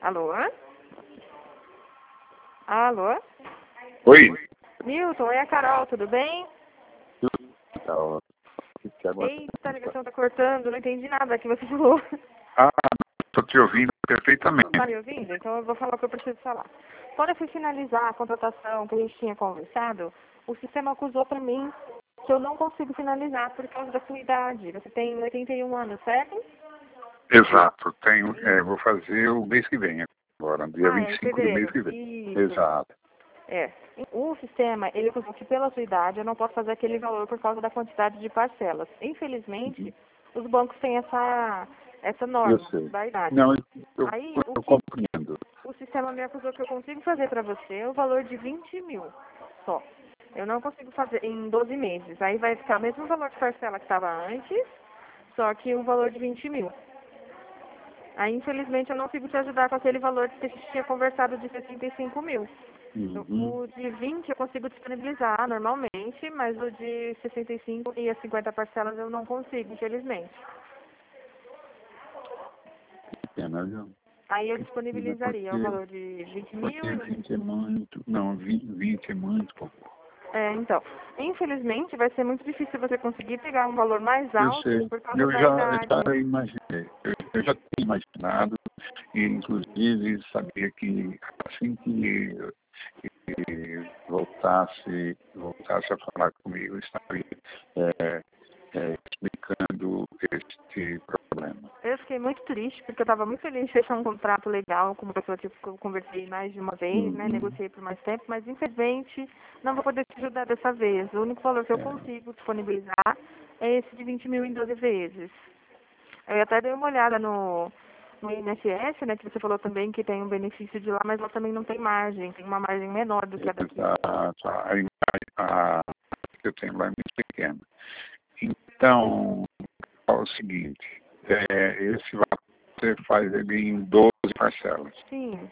Alô? Alô? Oi. Milton, é a Carol, tudo bem? Então, Eita, a ligação tá cortando, não entendi nada que você falou. estou te ouvindo perfeitamente. Tá me ouvindo? Então eu vou falar o que eu preciso falar. Quando eu fui finalizar a contratação que a gente tinha conversado, o sistema acusou pra mim que eu não consigo finalizar por causa da sua idade. Você tem 81 anos, certo? Exato. Vou fazer o mês que vem, agora, dia Ah, é em 25 do mês fevereiro. que vem. Isso. Exato. É. O sistema, ele acusou que pela sua idade eu não posso fazer aquele valor por causa da quantidade de parcelas. Infelizmente, os bancos têm essa norma Eu sei. da idade. Não, Aí, eu compreendo. o sistema me acusou que eu consigo fazer para você é o valor de 20 mil só. Eu não consigo fazer em 12 meses. Aí vai ficar o mesmo valor de parcela que estava antes, só que o valor de 20 mil. Aí, infelizmente, eu não consigo te ajudar com aquele valor que a gente tinha conversado de 65 mil. Uhum. O de 20 eu consigo disponibilizar normalmente, mas o de 65 e as 50 parcelas eu não consigo, infelizmente. Que pena, viu? Aí eu disponibilizaria o valor de 20 mil. Porque 20 é muito. Não, 20 é muito pouco. Então, infelizmente vai ser muito difícil você conseguir pegar um valor mais Eu alto sei. por causa Eu da já idade. imaginei. Eu já tinha imaginado e, inclusive, sabia que assim que voltasse a falar comigo, estaria explicando este problema. Eu fiquei muito triste, porque eu estava muito feliz de fechar um contrato legal com uma pessoa que eu conversei mais de uma vez, né? Negociei por mais tempo, mas infelizmente não vou poder te ajudar dessa vez. O único valor que eu consigo disponibilizar é esse de 20 mil em 12 vezes. Eu até dei uma olhada no INSS, né? Que você falou também que tem um benefício de lá, mas lá também não tem margem, tem uma margem menor do que a daqui. A imagem que eu tenho lá é muito pequena. Então, é o seguinte, esse valor você faz ele em 12 parcelas. Sim.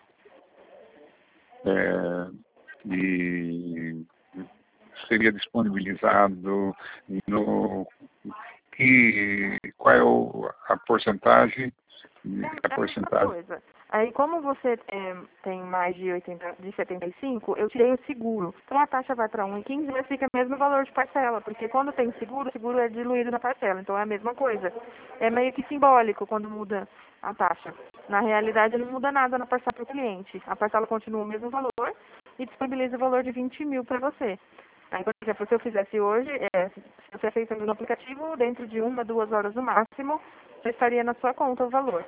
E seria disponibilizado no... E qual é a porcentagem? A porcentagem. Coisa. Aí, como você tem mais de 75, eu tirei o seguro. Então, a taxa vai para 1,15, mas fica o mesmo valor de parcela, porque quando tem seguro, o seguro é diluído na parcela. Então, é a mesma coisa. É meio que simbólico quando muda a taxa. Na realidade, não muda nada na parcela para o cliente. A parcela continua o mesmo valor e disponibiliza o valor de 20 mil para você. Aí, por exemplo, se eu fizesse hoje, se você aceitando no aplicativo, dentro de 1 a 2 horas no máximo, já estaria na sua conta o valor.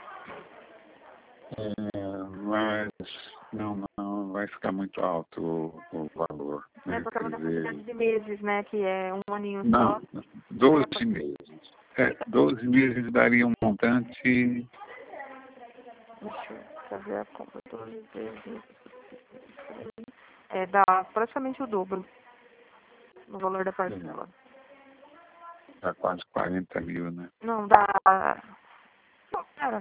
Mas não vai ficar muito alto o valor. É Né? por causa Quer da dizer, quantidade de meses, né? Que é um aninho só. não, 12 meses. 12 meses daria um montante. Deixa eu fazer a conta 12 vezes. Dá praticamente o dobro no valor da parcela. Dá quase 40 mil, né? Não, dá. Não, pera.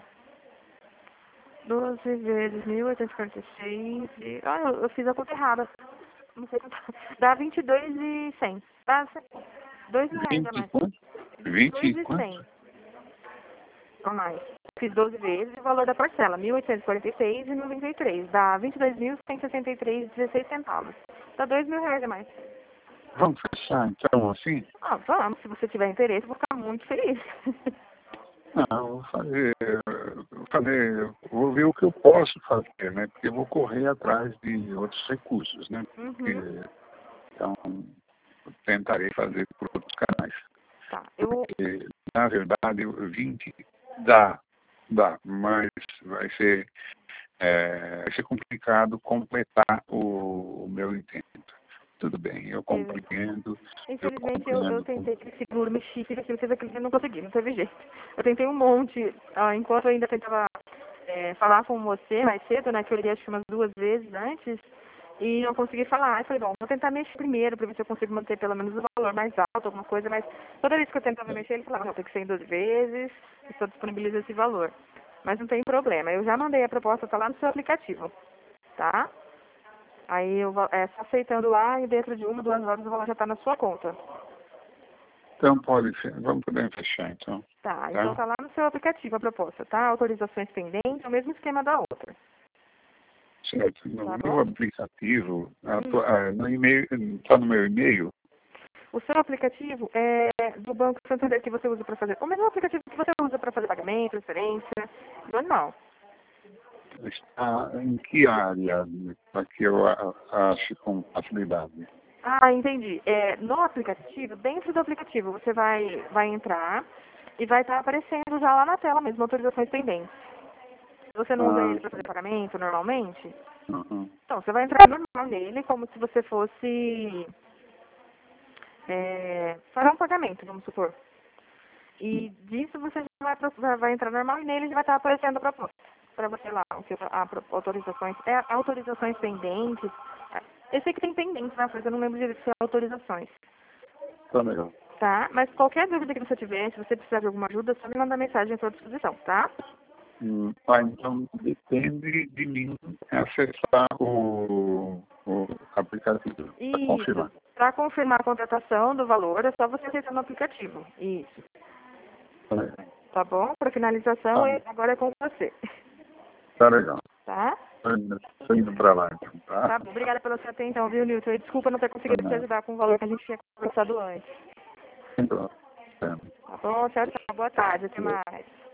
12 vezes 1.846. Eu fiz a conta errada. Não sei quanto. Dá 22.100. Dá 2 mil reais a 20 mais. quanto? 20 22.100 quanto? a mais. Fiz 12 vezes o valor da parcela, 1.846,93. Dá 22.163,16 centavos. Dá 2 mil reais a mais. Vamos fechar então assim? Vamos. Se você tiver interesse, eu vou ficar muito feliz. Não, vou ver o que eu posso fazer, né? Porque eu vou correr atrás de outros recursos, né? Então, eu tentarei fazer por outros canais. Tá. Porque, na verdade, o 20 dá, mas vai ser complicado completar o meu intento. Tudo bem, eu compreendo. Infelizmente, eu tentei que seguro me chifre, aquilo fez aquilo que eu não consegui, não teve jeito. Eu tentei um monte, enquanto eu ainda tentava falar com você mais cedo, né, que eu liguei acho que umas 2 vezes antes, e não consegui falar. Aí falei, bom, vou tentar mexer primeiro, para ver se eu consigo manter pelo menos o valor mais alto, alguma coisa, mas toda vez que eu tentava mexer, ele falava, não, tem que ser em 12 vezes, e só disponibiliza esse valor. Mas não tem problema, eu já mandei a proposta, tá lá no seu aplicativo, tá? Aí, só aceitando lá, e dentro de 1 ou 2 horas o valor já está na sua conta. Então vamos poder fechar então. Tá, então tá lá no seu aplicativo a proposta, tá? Autorizações pendentes, é o mesmo esquema da outra. Certo. No Tá meu bom? aplicativo, no e-mail, está no meu e-mail, O seu aplicativo é do Banco Santander que você usa para fazer. O mesmo aplicativo que você usa para fazer pagamento, transferência, normal. está em que área para que eu ache com facilidade? Ah, entendi. No aplicativo, dentro do aplicativo, você vai entrar e vai estar aparecendo já lá na tela mesmo, autorizações pendentes. Você não usa Ah, ele para fazer pagamento normalmente? uhum. Então, você vai entrar normal nele, como se você fosse fazer um pagamento, vamos supor. E disso você já vai entrar normal e nele já vai estar aparecendo a proposta. Para você lá, autorizações, autorizações pendentes. Esse aqui tem pendentes, né? Mas eu não lembro direito se é autorizações. Tá legal. Tá? Mas qualquer dúvida que você tiver, se você precisar de alguma ajuda, é só me mandar mensagem à sua disposição, tá? Então depende de mim acessar o aplicativo para Isso. confirmar. Para confirmar a contratação do valor, é só você acessar no aplicativo. Isso. Tá legal. Tá bom? Para finalização, agora é com você. Tá legal. Tá? Tô indo para lá, então, tá? Tá bom. Obrigada pela sua atenção, viu, Nilton? E desculpa não ter conseguido te ajudar com o valor que a gente tinha conversado antes. Então, Tá bom? Tchau, tchau. Boa tarde. Até mais.